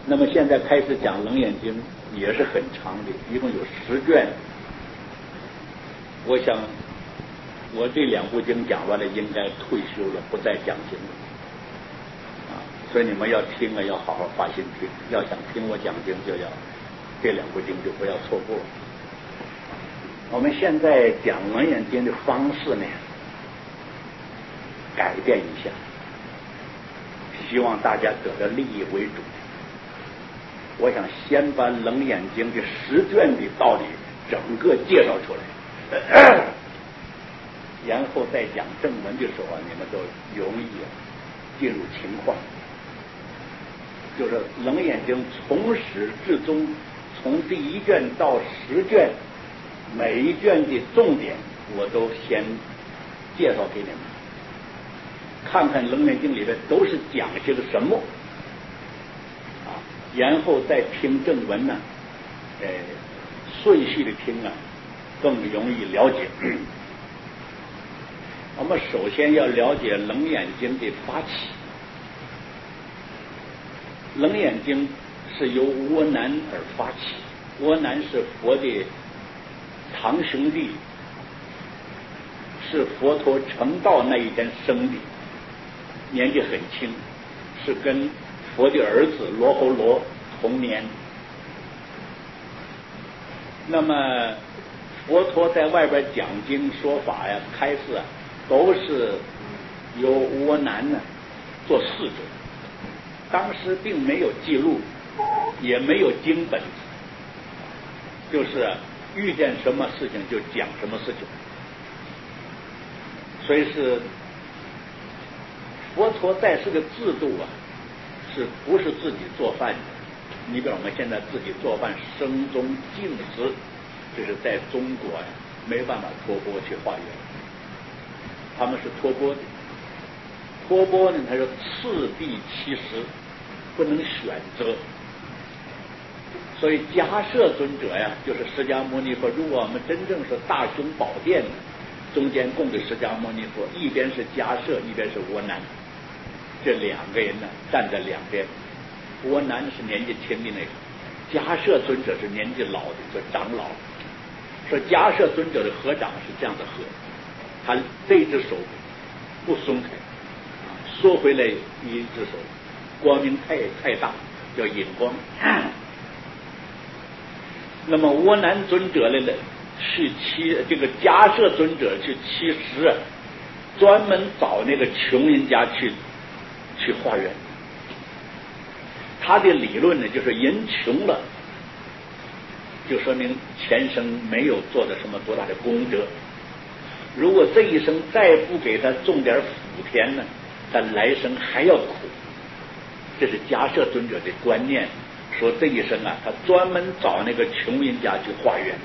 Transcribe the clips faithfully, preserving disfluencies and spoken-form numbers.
那么现在开始讲《楞严经》也是很长的，一共有十卷。我想我这两部经讲完了，应该退休了，不再讲经了啊。所以你们要听啊，要好好发心听。要想听我讲经，就要这两部经就不要错过。我们现在讲《楞严经》的方式呢，改变一下，希望大家得到利益为主。我想先把《楞严经》的十卷的道理整个介绍出来，然后再讲正文的时候啊，你们都容易进入情况。就是《楞严经》从始至终，从第一卷到十卷，每一卷的重点我都先介绍给你们，看看《楞严经》里面都是讲些个什么。然后再听正文呢，呃，顺序的听啊，更容易了解。我们首先要了解《楞严经》的发起。《楞严经》是由阿难而发起，阿难是佛的堂兄弟，是佛陀成道那一天生的，年纪很轻，是跟佛的儿子罗侯罗同年。那么佛陀在外边讲经说法呀、开示啊，都是由阿难呢做侍者。当时并没有记录，也没有经本，就是遇见什么事情就讲什么事情。所以是佛陀在世的制度啊，是不是自己做饭的？你比如我们现在自己做饭，生中净食，这是在中国呀、啊、没办法托钵去化缘，他们是托钵的。托钵呢，它是次第其时，不能选择。所以迦摄尊者呀，就是释迦牟尼佛。如果我们真正是大雄宝殿呢，中间供的释迦牟尼佛，一边是迦摄，一边是阿难，这两个人呢站在两边。阿难是年纪轻的那个，迦摄尊者是年纪老的，叫长老。说迦摄尊者的合掌是这样的合，他这一只手不松开，缩回来一只手，光明太太大，叫引光。那么阿难尊者来了，去七这个迦摄尊者去七十，专门找那个穷人家去去化缘。他的理论呢，就是人穷了，就说明前生没有做的什么多大的功德。如果这一生再不给他种点福田呢，他来生还要苦。这是迦摄尊者的观念，说这一生啊，他专门找那个穷人家去化缘。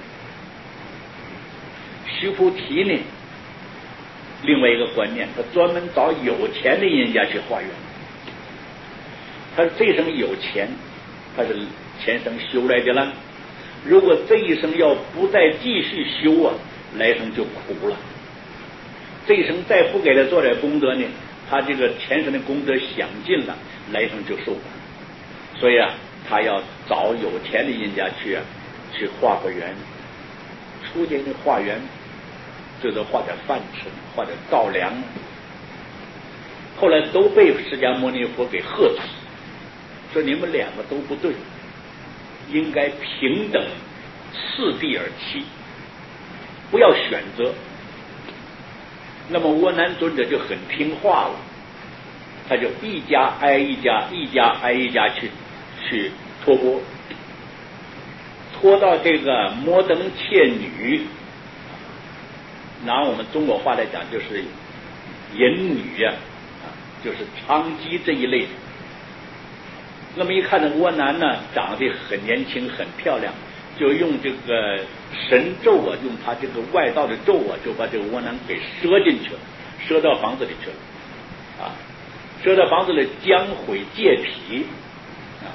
须菩提呢，另外一个观念，他专门找有钱的人家去化缘。他这生有钱，他是前生修来的了。如果这一生要不再继续修啊，来生就苦了。这一生再不给他做点功德呢，他这个前生的功德享尽了，来生就受苦。所以啊，他要找有钱的人家去啊，去化个缘。出家的化缘，最多化点饭吃，化点稻粮。后来都被释迦牟尼佛给喝止，说你们两个都不对，应该平等次第而起，不要选择。那么阿难尊者就很听话了，他就一家挨一家，一家挨一家去去托钵，托到这个摩登伽女，拿我们中国话来讲就是淫女呀、啊，就是娼妓这一类。那么一看这阿难呢，长得很年轻很漂亮，就用这个神咒啊，用他这个外道的咒啊，就把这个阿难给射进去了，射到房子里去了啊，射到房子里将毁戒体啊。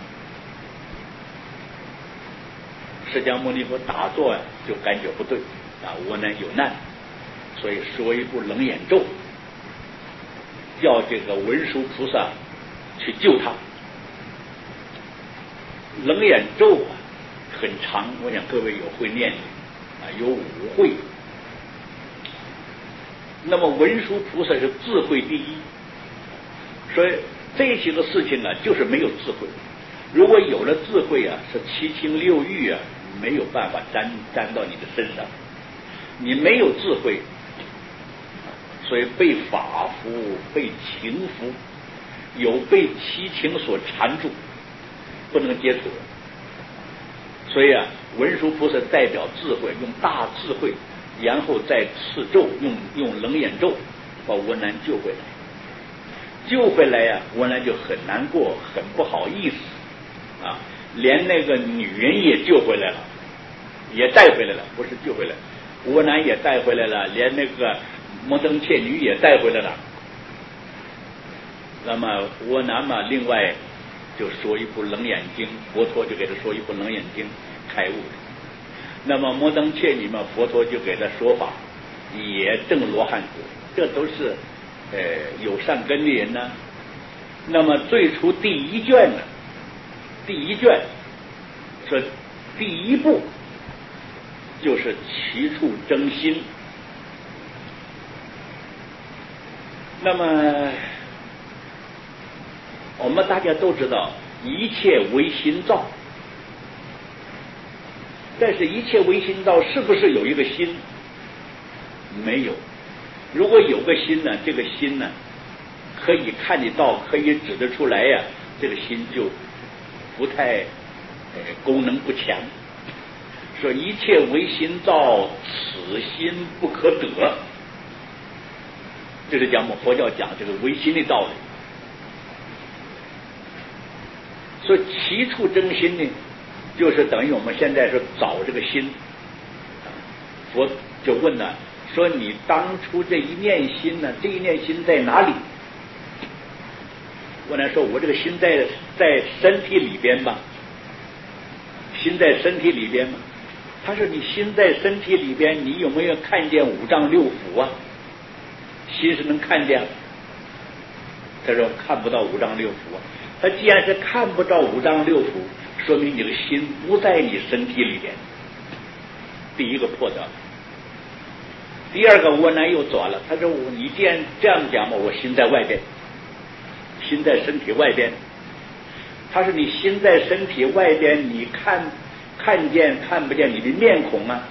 释迦牟尼佛打坐呀、啊，就感觉不对啊，阿难有难，所以说一部楞严咒，叫这个文殊菩萨去救他。 楞严咒啊很长，我想各位有会念的啊，有五会。那么文殊菩萨是智慧第一，所以这些个事情啊，就是没有智慧。如果有了智慧啊，是七情六欲啊，没有办法沾沾到你的身上。你没有智慧，所以被法服、被情服，有被七情所缠住，不能接触。所以啊，文殊菩萨代表智慧，用大智慧，然后再持咒，用用楞严咒，把文南救回来。救回来呀、啊，文南就很难过，很不好意思啊，连那个女人也救回来了，也带回来了，不是救回来，文南也带回来了，连那个摩登伽女也带回来了。那么文南嘛，另外就说一部楞严经，佛陀就给他说一部楞严经，开悟的。那么摩登伽女嘛，佛陀就给他说法，也证罗汉果，这都是呃有善根的人呢、啊。那么最初第一卷呢，第一卷说第一步就是其处真心。那么我们大家都知道，一切唯心造，但是一切唯心造是不是有一个心？没有。如果有个心呢，这个心呢可以看得到，可以指得出来呀、啊，这个心就不太呃功能不强。说一切唯心造，此心不可得，这是讲我们佛教讲这个唯心的道理。所以其处真心呢，就是等于我们现在说找这个心。佛就问了，说你当初这一念心呢，这一念心在哪里？问来说，我这个心在在身体里边吧，心在身体里边嘛。他说你心在身体里边，你有没有看见五脏六腑啊？心是能看见。他说看不到五脏六腑啊。他既然是看不到五脏六腑，说明你的心不在你身体里边。第一个破掉。第二个窝囊又转了，他说你既然这样讲嘛，我心在外边，心在身体外边。他说你心在身体外边，你看看见看不见你的面孔啊？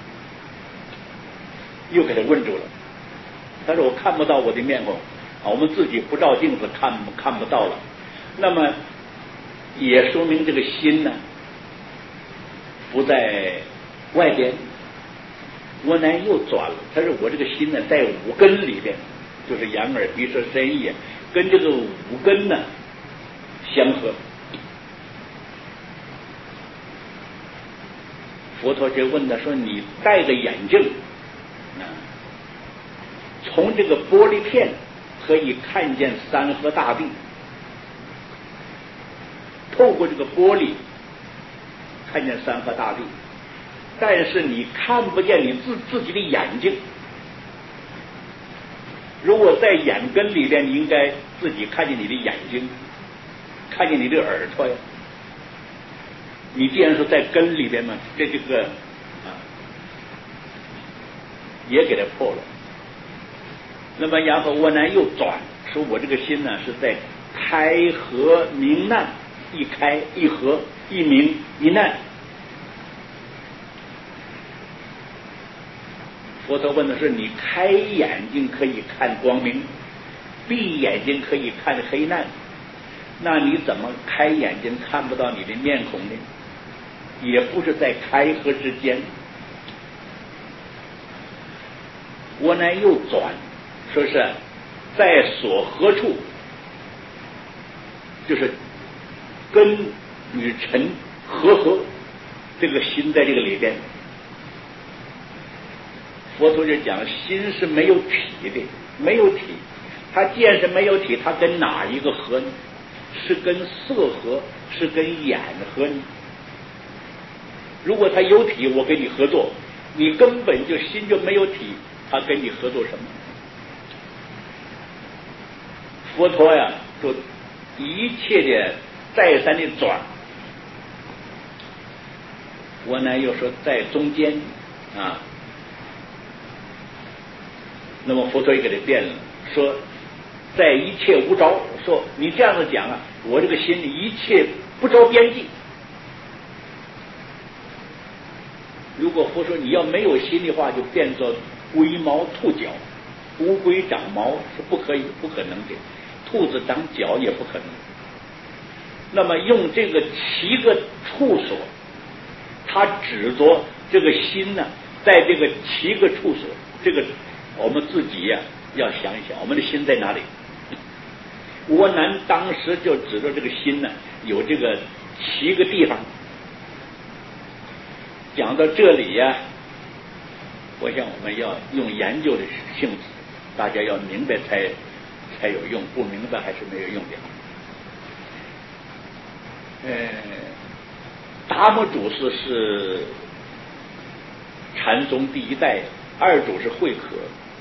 又给他问住了。他说我看不到我的面孔啊，我们自己不照镜子看看不到了。那么也说明这个心呢不在外边。我呢又转了，他说我这个心呢在五根里边，就是眼耳鼻舌身意，跟这个五根呢相合。佛陀就问他说，你戴着眼镜啊，从这个玻璃片可以看见山河大地，透过这个玻璃看见山河大地，但是你看不见你自自己的眼睛。如果在眼根里边，你应该自己看见你的眼睛，看见你的耳朵呀。你既然说在根里边嘛，这这个啊也给它破了。那么然后我呢又转，说我这个心呢是在开合明难，一开一合，一明一难。佛陀问的是，你开眼睛可以看光明，闭眼睛可以看黑暗，那你怎么开眼睛看不到你的面孔呢？也不是在开合之间。我呢又转，说是在所合处，就是根与尘合合，这个心在这个里边。佛陀就讲，心是没有体的，没有体。它既然是没有体，它跟哪一个合呢？是跟色合，是跟眼合呢？如果它有体，我跟你合作，你根本就心就没有体，他跟你合作什么？佛陀呀，就一切的再三的转， 我呢又说在中间啊。那么佛陀也给他辩了，说在一切无着，说你这样子讲啊，我这个心里一切不着边际。如果佛说你要没有心的话，就变作龟毛兔角，乌龟长毛是不可以不可能的，兔子长脚也不可能。那么用这个七个处所，他指着这个心呢，在这个七个处所，这个我们自己呀、啊、要想一想，我们的心在哪里？我南当时就指着这个心呢，有这个七个地方。讲到这里呀、啊，我想我们要用研究的性质，大家要明白才才有用，不明白还是没有用的。呃，达摩祖师是禅宗第一代，二祖是慧可。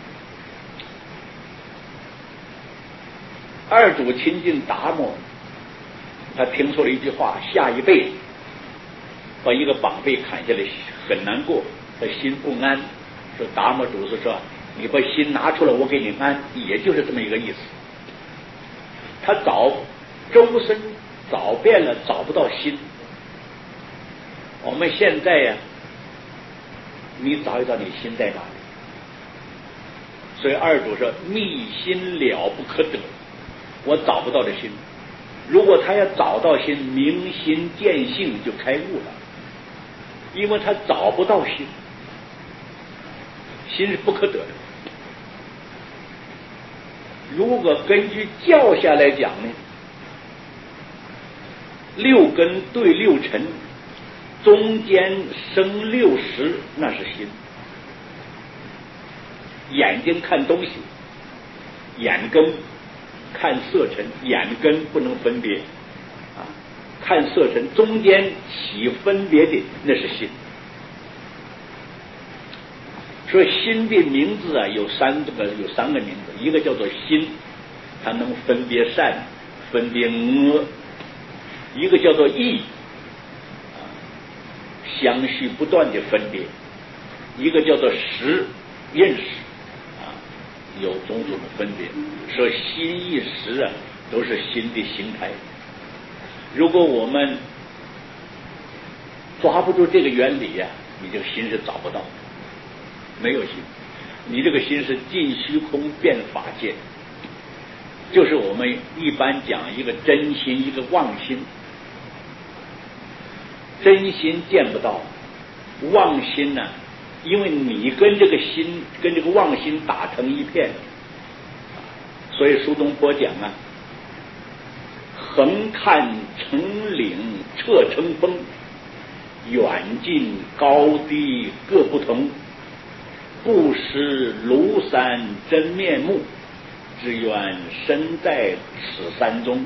二祖亲近达摩，他听说了一句话：下一辈子把一个绑背砍下来很难过，他心不安。说达摩祖师说：“你把心拿出来，我给你安。”也就是这么一个意思。他找周身找遍了，找不到心。我们现在呀、啊，你找一找你心在哪里？所以二祖说：“觅心了不可得。”我找不到这心。如果他要找到心，明心见性就开悟了。因为他找不到心，心是不可得的。如果根据教下来讲呢，六根对六尘，中间生六识，那是心。眼睛看东西，眼根看色尘，眼根不能分别啊。看色尘中间起分别的那是心。所以心的名字啊有三个有三个名字，一个叫做心，它能分别善分别恶；一个叫做意，啊，相续不断的分别；一个叫做识，认识，啊，有种种的分别。所以心意识啊都是心的形态。如果我们抓不住这个原理呀、啊，你这个心是找不到的，没有心。你这个心是尽虚空遍法界，就是我们一般讲一个真心，一个妄心。真心见不到，妄心呢、啊，因为你跟这个心跟这个妄心打成一片，所以苏东坡讲啊，横看成岭彻成峰，远近高低各不同，不识庐山真面目，只缘身在此山中。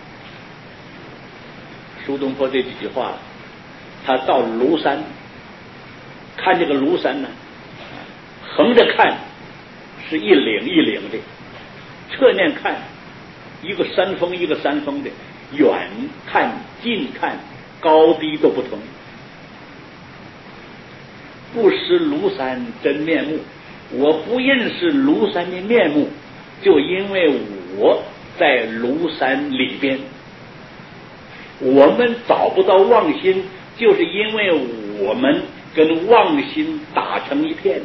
苏东坡这几句话，他到庐山看这个庐山呢，横着看是一岭一岭的，侧面看一个山峰一个山峰的，远看近看高低都不同。不识庐山真面目，我不认识庐山的面目，就因为我在庐山里边。我们找不到妄心，就是因为我们跟妄心打成一片，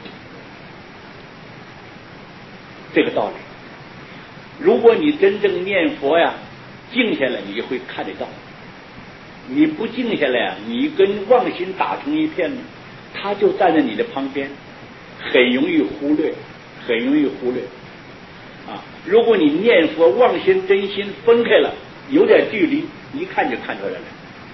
这个道理。如果你真正念佛呀，静下来你就会看得到。你不静下来啊，你跟妄心打成一片呢，他就站在你的旁边，很容易忽略，很容易忽略啊。如果你念佛妄心真心分开了，有点距离，一看就看出来了。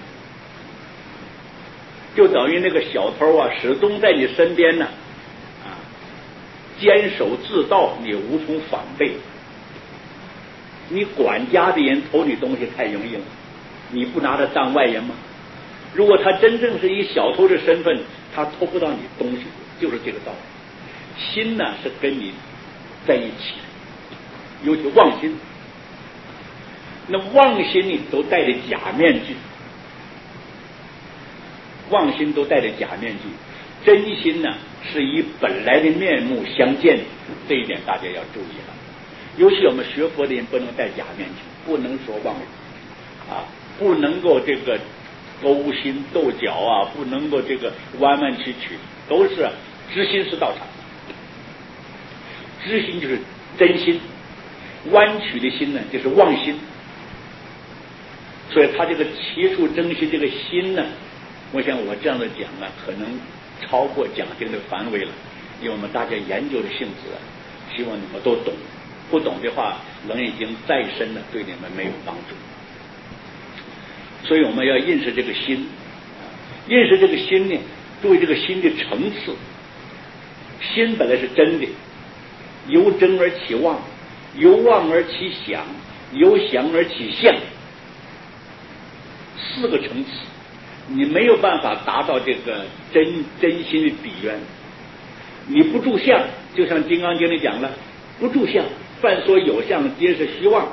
就等于那个小偷啊，始终在你身边呢，啊，坚守自盗，你无从防备。你管家的人偷你东西太容易了，你不拿他当外人吗？如果他真正是以小偷的身份，他偷不到你东西，就是这个道理。心呢是跟你在一起的，尤其妄心。那妄心你都戴着假面具， 妄心都戴着假面具，真心呢是以本来的面目相见，这一点大家要注意了。尤其我们学佛的人不能戴假面具，不能说妄语啊，不能够这个勾心斗角啊，不能够这个弯弯曲曲，都是知心是道场。知心就是真心，弯曲的心呢就是妄心。所以他这个起处真心这个心呢，我想我这样的讲呢，可能超过讲经的范围了，因为我们大家研究的性质啊，希望你们都懂。不懂的话，楞严经再深呢，对你们没有帮助。所以我们要认识这个心，认识这个心呢，注意这个心的层次。心本来是真的，由真而起妄，由妄而起想，由想而起相，四个层次，你没有办法达到这个真真心的底源。你不住相，就像《金刚经》里讲了，不住相，凡所有相，皆是虚妄。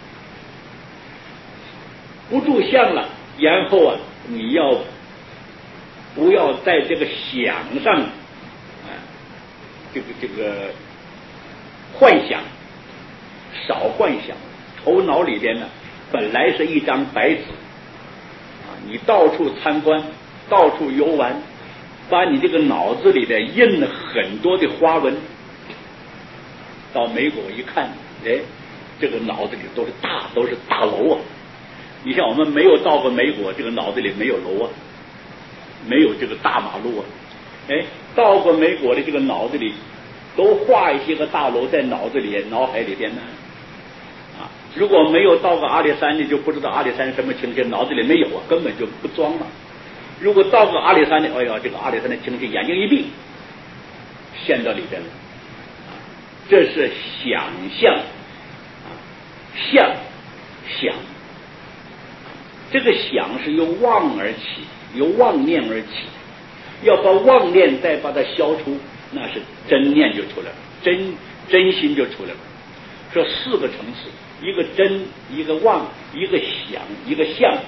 不住相了，然后啊，你要不要在这个想上啊，这个这个幻想，少幻想。头脑里边呢，本来是一张白纸啊，你到处参观，到处游玩，把你这个脑子里边印了很多的花纹。到美国一看，哎，这个脑子里都是大都是大楼啊！你像我们没有到过美国，这个脑子里没有楼啊，没有这个大马路啊。哎，到过美国的这个脑子里都画一些个大楼在脑子里脑海里边呢。啊，如果没有到过阿里山的，就不知道阿里山什么情形，脑子里没有啊，根本就不装了。如果到过阿里山的，哎呀，这个阿里山的情形，眼睛一闭，陷到里边了。这是想象，啊，象想，这个想是由妄而起，由妄念而起，要把妄念再把它消除，那是真念就出来了，真真心就出来了。这四个层次，一个真，一个妄，一个想，一个相。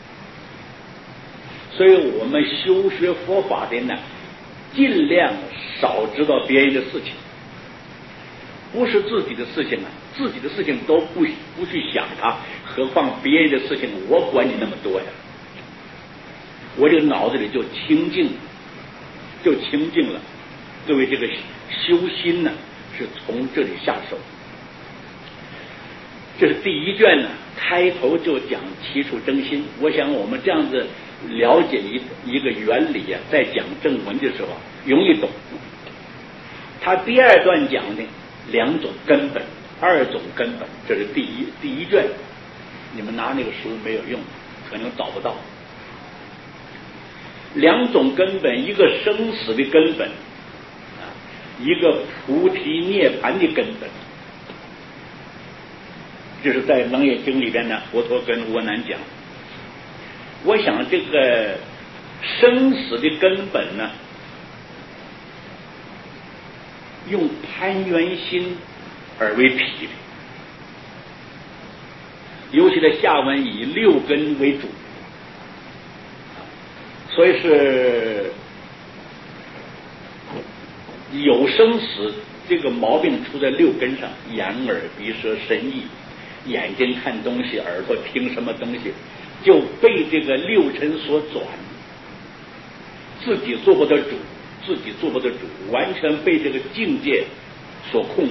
所以我们修学佛法的呢，尽量少知道别人的事情。不是自己的事情啊，自己的事情都不不去想它，何况别人的事情，我管你那么多呀？我这个脑子里就清净，就清净了。各位，这个修心呢，是从这里下手。这是第一卷呢，开头就讲起处真心。我想我们这样子了解一一个原理啊，在讲正文的时候容易懂。他第二段讲的两种根本，二种根本，这是第一第一卷。你们拿那个书没有用，可能找不到。两种根本，一个生死的根本，啊，一个菩提涅槃的根本。就是在《楞严经》里边呢，佛陀跟阿难讲，我想这个生死的根本呢，用攀缘心而为体的，尤其在下文以六根为主，所以是有生死这个毛病出在六根上，眼耳鼻舌身意，眼睛看东西，耳朵听什么东西，就被这个六尘所转，自己做不得主，自己做不得主，完全被这个境界所控制。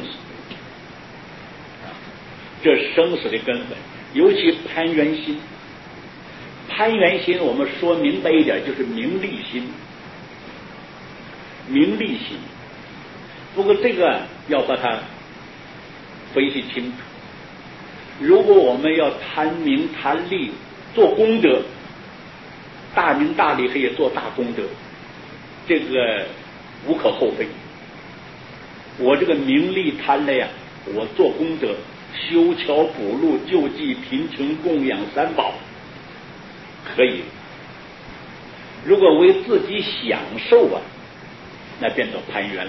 这生死的根本，尤其攀缘心。攀缘心我们说明白一点，就是名利心，名利心。不过这个要把它分析清楚。如果我们要贪名贪利做功德，大名大利可以做大功德，这个无可厚非。我这个名利贪了呀，我做功德，修桥补路，救济贫穷，供养三宝，可以。如果为自己享受啊，那变成攀缘了。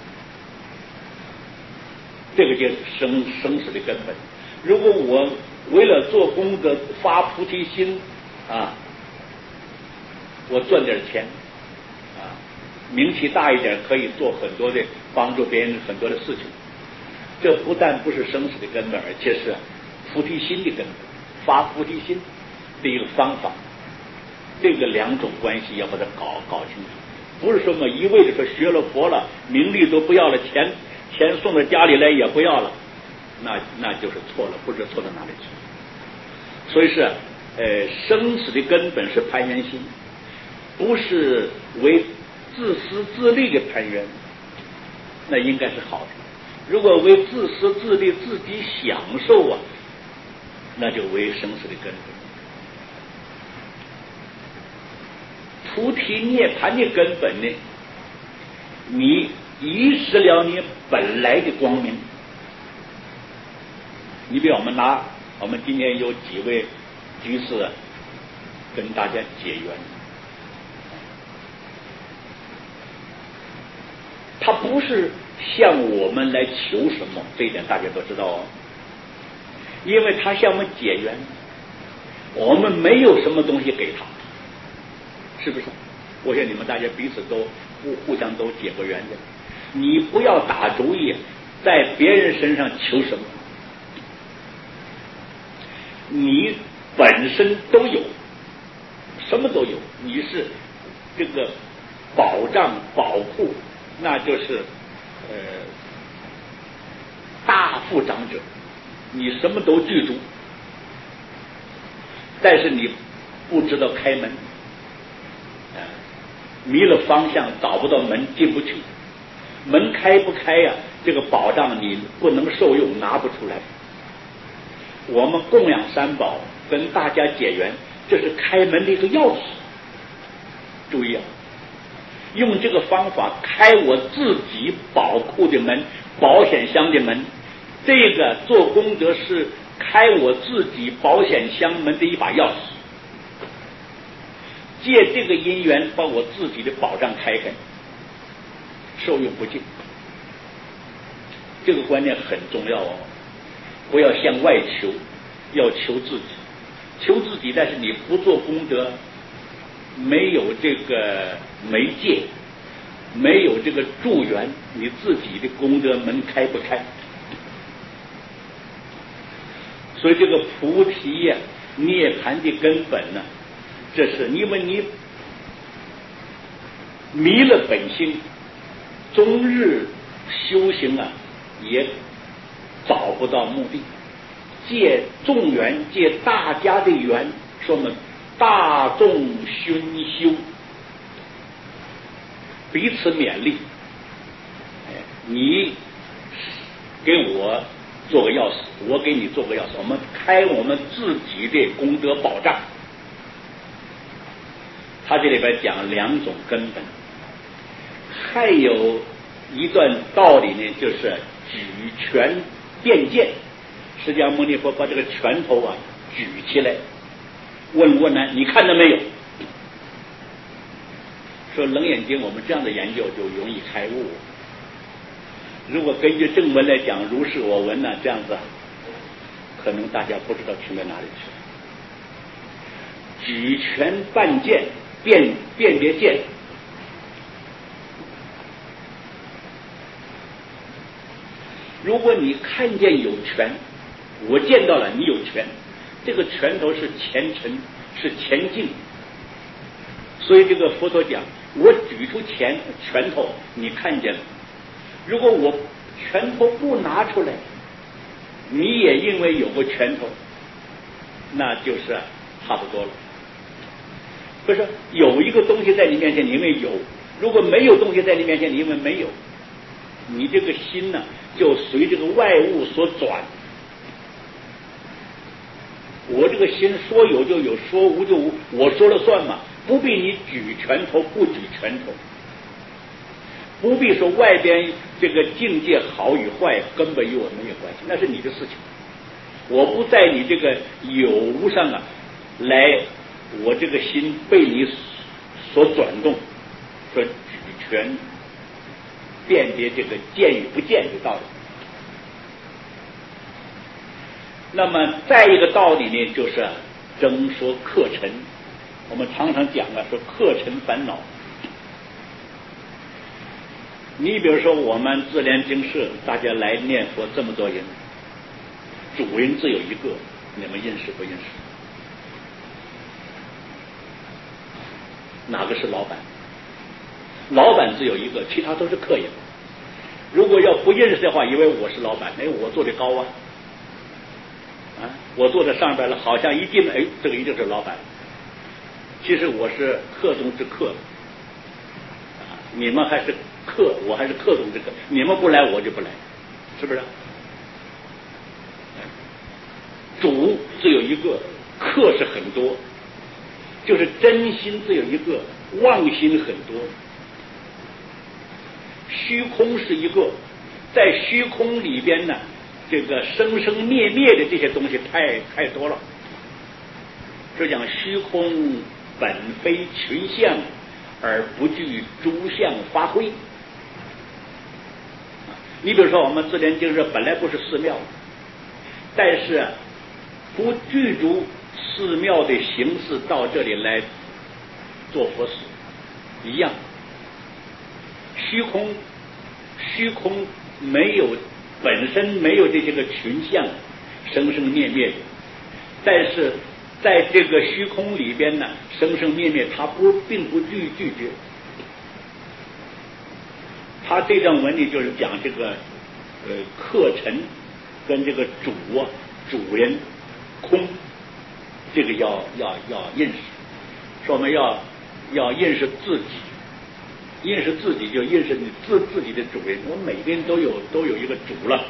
这个就是生生死的根本。如果我为了做功德发菩提心啊， 我赚点钱啊，名气大一点，可以做很多的帮助别人很多的事情。这不但不是生死的根本，而且是菩提心的根本，发菩提心的一个方法。这个两种关系要把它搞搞清楚，不是说嘛一味的说学了佛了，名利都不要了，钱钱送到家里来也不要了，那那就是错了，不知错到哪里去。所以是呃，生死的根本是攀缘心，不是为自私自利的攀缘，那应该是好的。如果为自私自利自己享受啊，那就为生死的根本。菩提涅盘的根本呢，你遗失了你本来的光明。你比如我们拿我们今天有几位居士啊，跟大家结缘，他不是向我们来求什么，这一点大家都知道哦。因为他向我们结缘，我们没有什么东西给他，是不是？我想你们大家彼此都互互相都结过缘的。你不要打主意在别人身上求什么，你本身都有，什么都有，你是这个保障保护，那就是呃大富长者，你什么都具足，但是你不知道开门，啊，迷了方向，找不到门，进不去，门开不开呀、啊？这个保障你不能受用，拿不出来。我们供养三宝，跟大家结缘，这是开门的一个钥匙。注意啊，用这个方法开我自己宝库的门，保险箱的门。这个做功德是开我自己保险箱门的一把钥匙。借这个因缘，把我自己的保障开开，受用不尽。这个观念很重要哦。不要向外求，要求自己，求自己，但是你不做功德，没有这个媒介，没有这个助缘，你自己的功德门开不开？所以这个菩提呀、涅盘的根本呢，这是因为你迷了本性，终日修行啊，也找不到目的。借众缘，借大家的缘，说我们大众熏修，彼此勉励。哎，你给我做个钥匙，我给你做个钥匙，我们开我们自己的功德保障。他这里边讲两种根本，还有一段道理呢，就是举拳辩剑。释迦牟尼佛把这个拳头啊举起来，问问呢，你看到没有？说楞严经我们这样的研究就容易开悟。如果根据正文来讲，如是我闻呢、啊，这样子可能大家不知道去到哪里去。举拳扮剑，辨辨别剑。如果你看见有拳，我见到了你有拳，这个拳头是前尘，是前进。所以这个佛陀讲，我举出拳拳头，你看见了。如果我拳头不拿出来，你也因为有个拳头，那就是差不多了。不是有一个东西在你面前，你因为有；如果没有东西在你面前，你因为没有。你这个心呢、啊，就随这个外物所转。我这个心说有就有，说无就无，我说了算嘛，不必你举拳头不举拳头，不必说外边这个境界好与坏根本与我没有关系，那是你的事情。我不在你这个有无上啊来，我这个心被你所转动，说举拳辨别这个见与不见的道理。那么再一个道理呢，就是征说客尘。 我们常常讲啊，说客尘烦恼。你比如说，我们自联经社，大家来念佛这么多人，主人只有一个，你们认识不认识？哪个是老板？老板只有一个，其他都是客人。如果要不认识的话，以为我是老板，哎，我坐的高啊，啊，我坐在上边了，好像一进门，哎，这个一定是老板。其实我是客中之客，啊，你们还是客，我还是客中之客，你们不来我就不来，是不是？主只有一个，客是很多，就是真心只有一个，妄心很多。虚空是一个，在虚空里边呢，这个生生灭灭的这些东西太太多了。是讲虚空本非群相，而不具诸相发挥。你比如说，我们自联经社本来不是寺庙，但是不具足寺庙的形式到这里来做佛事一样。虚空，虚空没有本身没有这些个群相，生生灭灭的，但是在这个虚空里边呢，生生灭灭，它不并不具具绝。他这段文里就是讲这个呃客尘跟这个主啊主人空，这个要要要认识，说我们要要认识自己。认识自己就认识你自自己的主人，我们每个人都有都有一个主了。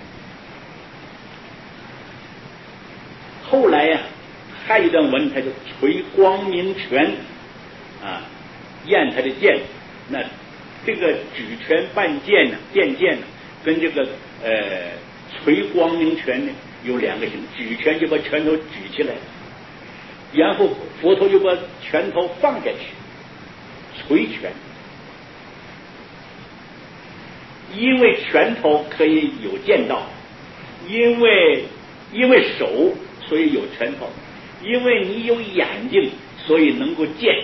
后来呀、啊，还有一段文，他就垂光明拳啊，验他的剑。那这个举拳半剑呢，变剑呢，跟这个呃垂光明拳呢有两个形。举拳就把拳头举起来，然后佛陀就把拳头放下去，垂拳。因为拳头可以有剑道，因为因为手所以有拳头，因为你有眼睛所以能够见。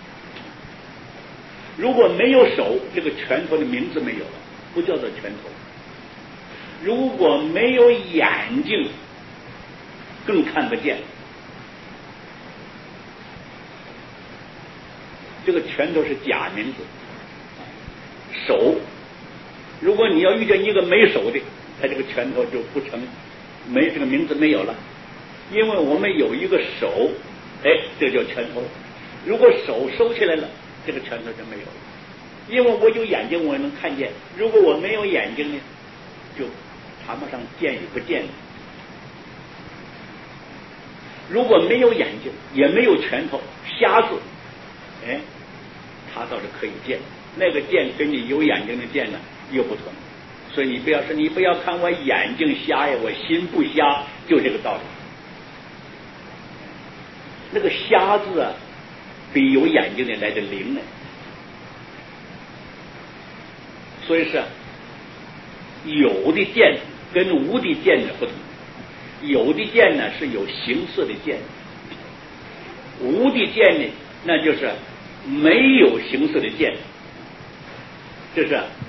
如果没有手，这个拳头的名字没有了，不叫做拳头。如果没有眼睛，更看不见。这个拳头是假名字，手。如果你要遇见一个没手的，他这个拳头就不成，没这个名字没有了。因为我们有一个手，哎，这叫拳头。如果手收起来了，这个拳头就没有了。因为我有眼睛，我能看见；如果我没有眼睛呢，就谈不上见与不见。如果没有眼睛，也没有拳头，瞎子，哎，他倒是可以见。那个见跟你有眼睛的见呢又不同，所以你不要说你不要看我眼睛瞎呀，我心不瞎，就这个道理。那个瞎字啊，比有眼睛的来的灵呢。所以是有的见跟无的见的不同，有的见呢是有形式的见，无的见呢那就是没有形式的见。这是